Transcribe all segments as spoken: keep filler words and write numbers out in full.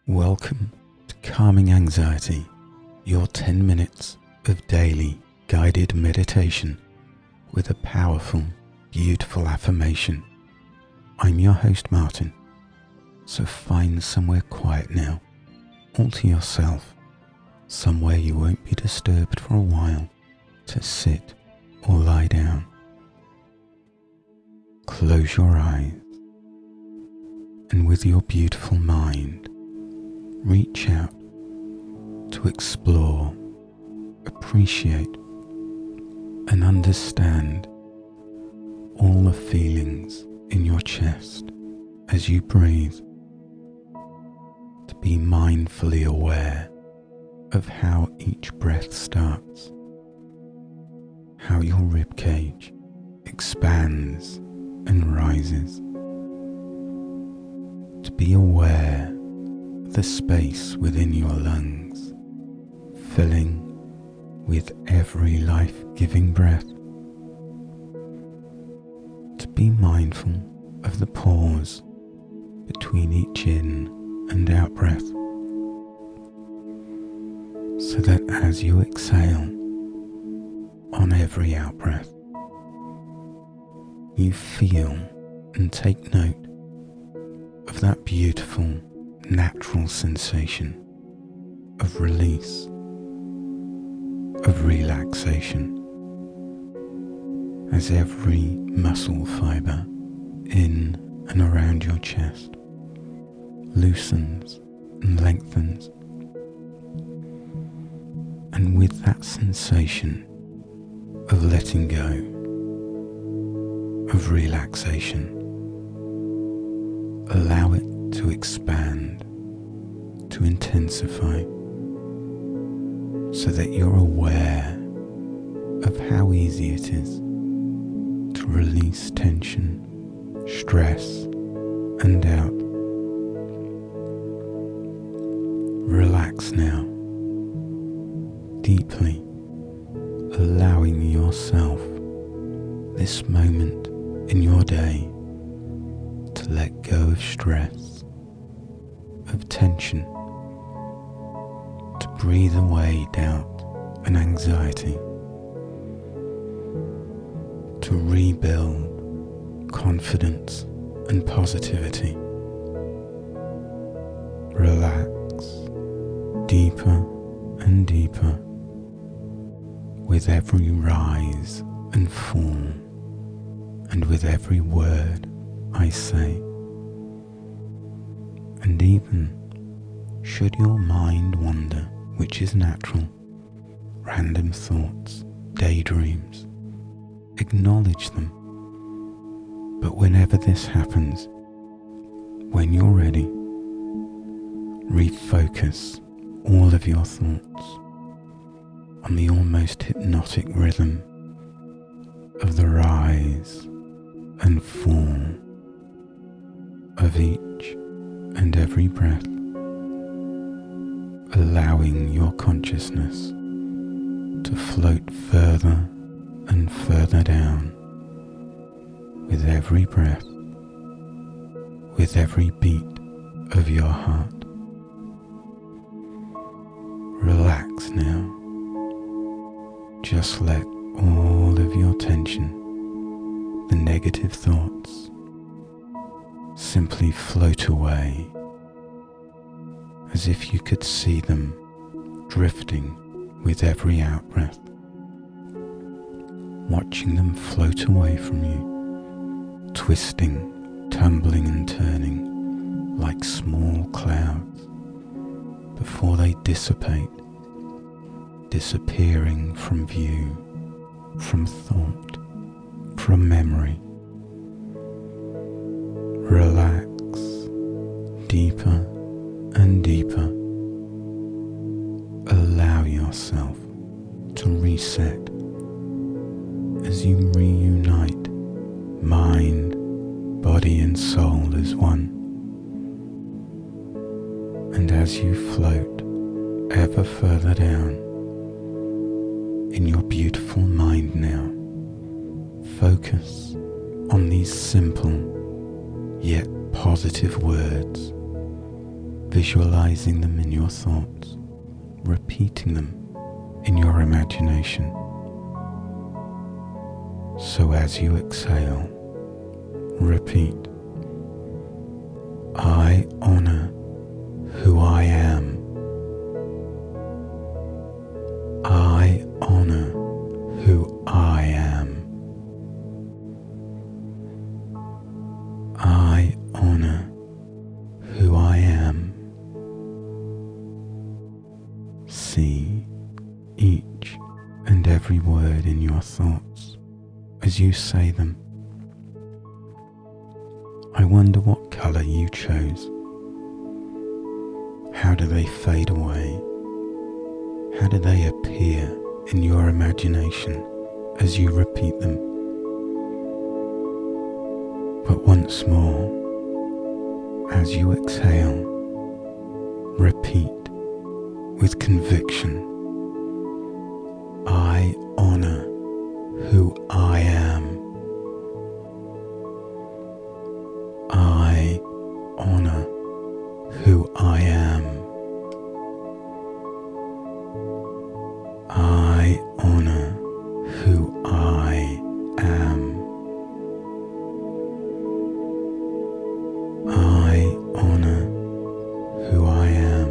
Welcome to Calming Anxiety, your ten minutes of daily guided meditation with a powerful, beautiful affirmation. I'm your host Martin, so find somewhere quiet now, all to yourself, somewhere you won't be disturbed for a while, to sit or lie down. Close your eyes, and with your beautiful mind, reach out to explore, appreciate, and understand all the feelings in your chest as you breathe. To be mindfully aware of how each breath starts, how your ribcage expands and rises. To be aware of the space within your lungs, filling with every life-giving breath. To be mindful of the pause between each in and out breath, so that as you exhale on every out breath, you feel and take note of that beautiful, natural sensation of release, of relaxation, as every muscle fibre in and around your chest loosens and lengthens. And with that sensation of letting go, of relaxation, allow it to expand, to intensify, so that you're aware of how easy it is to release tension, stress, and doubt. Relax now, deeply allowing yourself this moment in your day to let go of stress, of tension, to breathe away doubt and anxiety, to rebuild confidence and positivity. Relax deeper and deeper with every rise and fall, and with every word I say. And even should your mind wander, which is natural, random thoughts, daydreams, acknowledge them. But whenever this happens, when you're ready, refocus all of your thoughts on the almost hypnotic rhythm of the rise and fall of each and every breath, allowing your consciousness to float further and further down with every breath, with every beat of your heart. Relax now. Just let all of your tension, the negative thoughts, simply float away, as if you could see them drifting with every out-breath, watching them float away from you, twisting, tumbling and turning like small clouds before they dissipate, disappearing from view, from thought, from memory. Relax deeper and deeper. Allow yourself to reset as you reunite mind, body and soul as one. And as you float ever further down in your beautiful mind now, focus on these simple yet positive words visualizing them in your thoughts, repeating them in your imagination. So as you exhale, repeat, I honor who I am. I honor who I am. I honor who I am. See each and every word in your thoughts as you say them. I wonder what colour you chose. How do they fade away? How do they appear in your imagination as you repeat them? But once more, as you exhale, repeat with conviction, I honor who I am. I honor who I am. I honor who I am. I honor who I am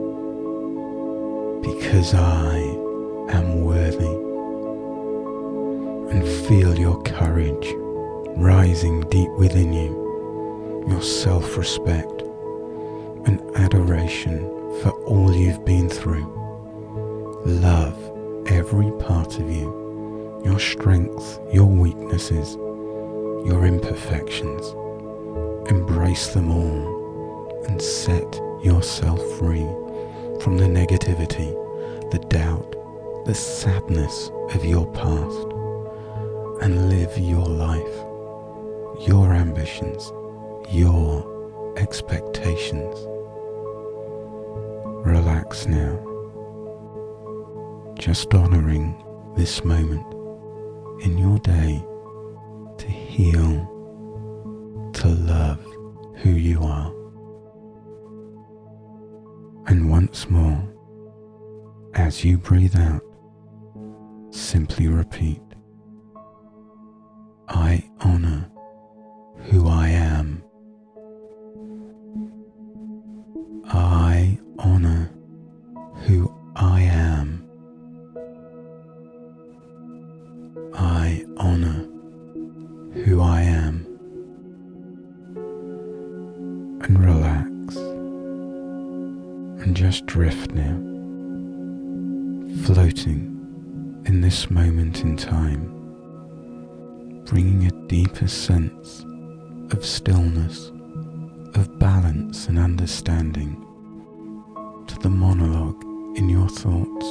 because I am worthy, and feel your courage rising deep within you, your self-respect and adoration for all you've been through. Love every part of you, your strengths, your weaknesses, your imperfections. Embrace them all and set yourself free from the negativity, the doubt, the sadness of your past, and live your life, your ambitions, your expectations. Relax now, just honouring this moment in your day to heal, to love who you are. And once more, as you breathe out, simply repeat, I honour who I am. I honour who I am. I honour who I am. And relax and just drift now, floating in this moment in time, bringing a deeper sense of stillness, of balance and understanding to the monologue in your thoughts.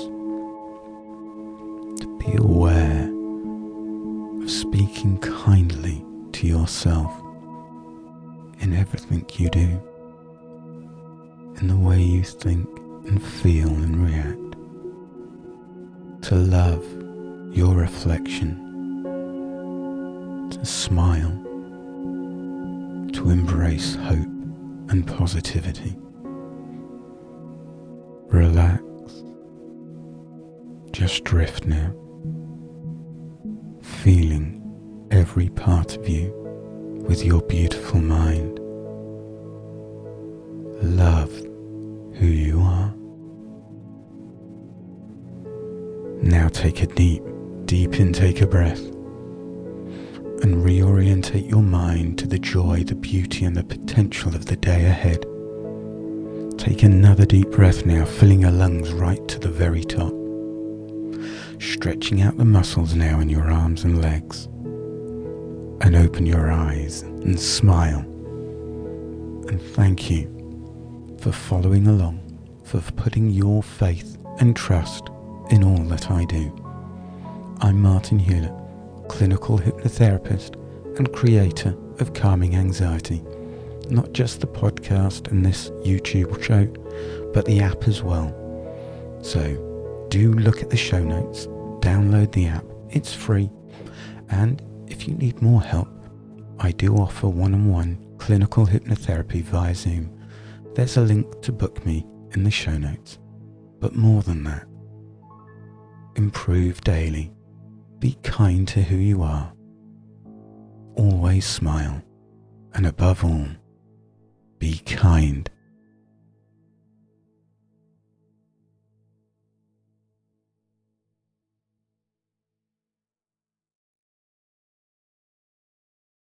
To be aware of speaking kindly to yourself in everything you do, in the way you think and feel and react. To love your reflection, to smile, to embrace hope and positivity. Relax, just drift now, feeling every part of you with your beautiful mind. Love who you are. Now take a deep, deep intake of breath and reorientate your mind to the joy, the beauty and the potential of the day ahead. Take another deep breath now, filling your lungs right to the very top. Stretching out the muscles now in your arms and legs. And open your eyes and smile. And thank you for following along, for putting your faith and trust in all that I do. I'm Martin Hewlett, clinical hypnotherapist and creator of Calming Anxiety. Not just the podcast and this YouTube show, but the app as well. So do look at the show notes, download the app, it's free. And if you need more help, I do offer one-on-one clinical hypnotherapy via Zoom There's a link to book me in the show notes. But more than that, improve daily. Be kind to who you are. Always smile. And above all, be kind